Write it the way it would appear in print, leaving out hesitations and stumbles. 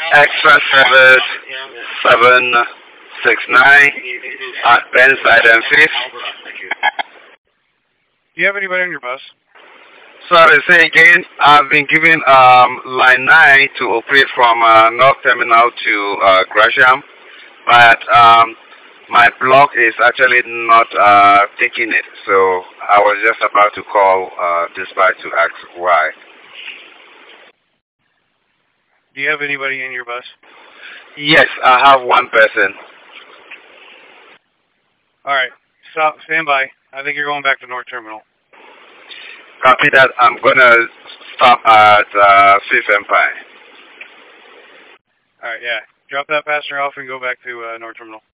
extra service 769 at Pennside and Fifth. Do you have anybody on your bus? Sorry, say again. I've been given line 9 to operate from North Terminal to Gresham, but my block is actually not taking it. So I was just about to call dispatch to ask why. Do you have anybody in your bus? Yes, I have one person. All right. Stop. Stand by. I think you're going back to North Terminal. Copy that. I'm going to stop at Fifth Empire. All right, yeah. Drop that passenger off and go back to North Terminal.